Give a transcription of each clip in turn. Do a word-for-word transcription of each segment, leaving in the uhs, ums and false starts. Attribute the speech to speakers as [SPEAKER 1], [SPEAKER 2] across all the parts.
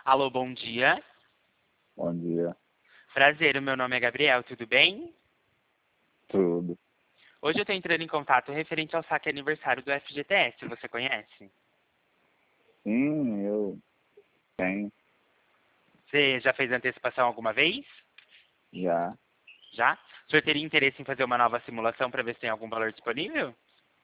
[SPEAKER 1] Alô, bom dia.
[SPEAKER 2] Bom dia.
[SPEAKER 1] Prazer, o meu nome é Gabriel, tudo bem?
[SPEAKER 2] Tudo.
[SPEAKER 1] Hoje eu estou entrando em contato referente ao saque aniversário do F G T S, você conhece?
[SPEAKER 2] Sim, eu tenho.
[SPEAKER 1] Você já fez antecipação alguma vez?
[SPEAKER 2] Já.
[SPEAKER 1] Já? O senhor teria interesse em fazer uma nova simulação para ver se tem algum valor disponível?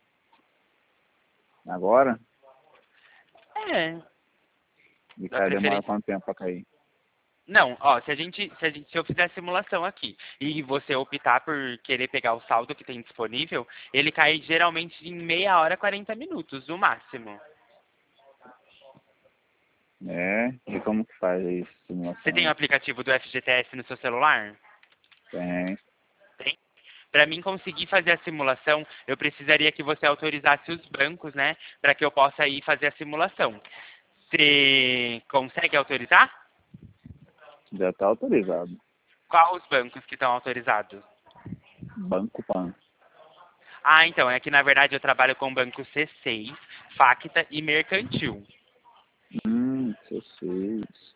[SPEAKER 2] Agora?
[SPEAKER 1] É,
[SPEAKER 2] E
[SPEAKER 1] da
[SPEAKER 2] cara, demora
[SPEAKER 1] preferência.
[SPEAKER 2] quanto tempo pra cair?
[SPEAKER 1] Não, ó, se a gente, se a gente, se eu fizer a simulação aqui e você optar por querer pegar o saldo que tem disponível, ele cai geralmente em meia hora, quarenta minutos, no máximo.
[SPEAKER 2] É? E como que faz isso,
[SPEAKER 1] Você tem o
[SPEAKER 2] simulação?
[SPEAKER 1] aplicativo do F G T S no seu celular?
[SPEAKER 2] Tem.
[SPEAKER 1] Tem. Para mim conseguir fazer a simulação, eu precisaria que você autorizasse os bancos, né, para que eu possa ir fazer a simulação. Você consegue autorizar?
[SPEAKER 2] Já tá autorizado.
[SPEAKER 1] Qual os bancos que estão autorizados?
[SPEAKER 2] Banco Pan.
[SPEAKER 1] Ah, então, é que na verdade eu trabalho com o banco C seis, Facta e Mercantil.
[SPEAKER 2] Hum, C seis.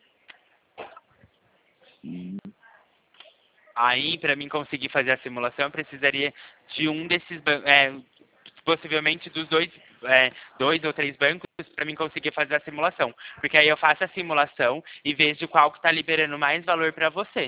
[SPEAKER 2] Hum,
[SPEAKER 1] Aí, para mim conseguir fazer a simulação, eu precisaria de um desses bancos, é, possivelmente dos dois, é, dois ou três bancos, para mim conseguir fazer a simulação. Porque aí eu faço a simulação e vejo qual que está liberando mais valor para você.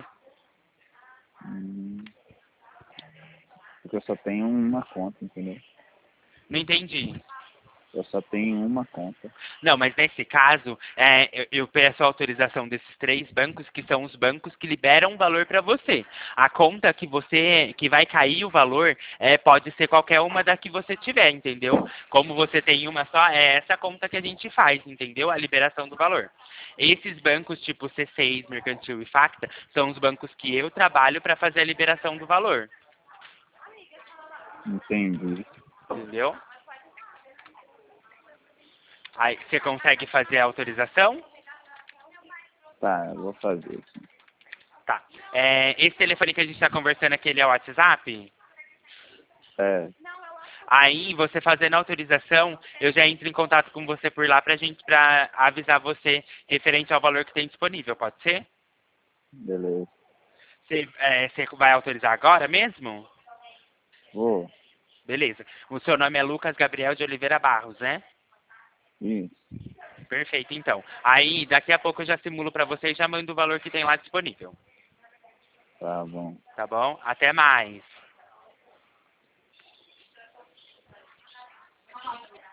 [SPEAKER 2] hum. Porque eu só tenho uma conta, entendeu?
[SPEAKER 1] Não entendi.
[SPEAKER 2] Eu só tenho uma conta.
[SPEAKER 1] Não, mas nesse caso, é, eu, eu peço a autorização desses três bancos, que são os bancos que liberam valor para você. A conta que você, que vai cair o valor, é, pode ser qualquer uma da que você tiver, entendeu? Como você tem uma só, é essa conta que a gente faz, entendeu? A liberação do valor. Esses bancos, tipo C seis, Mercantil e Facta, são os bancos que eu trabalho para fazer a liberação do valor,
[SPEAKER 2] Entendi.
[SPEAKER 1] entendeu? Aí você consegue fazer a autorização?
[SPEAKER 2] Tá, eu vou fazer assim.
[SPEAKER 1] Tá. É, esse telefone que a gente está conversando aqui, ele é o WhatsApp?
[SPEAKER 2] É,
[SPEAKER 1] Aí, você fazendo a autorização, eu já entro em contato com você por lá pra gente, pra avisar você referente ao valor que tem disponível, pode ser?
[SPEAKER 2] beleza.
[SPEAKER 1] Você, é, você vai autorizar agora mesmo?
[SPEAKER 2] Vou.
[SPEAKER 1] Beleza. O seu nome é Lucas Gabriel de Oliveira Barros, né?
[SPEAKER 2] Isso.
[SPEAKER 1] Perfeito, então. Aí, daqui a pouco eu já simulo pra você e já mando o valor que tem lá disponível.
[SPEAKER 2] Tá bom.
[SPEAKER 1] Tá bom? Até mais.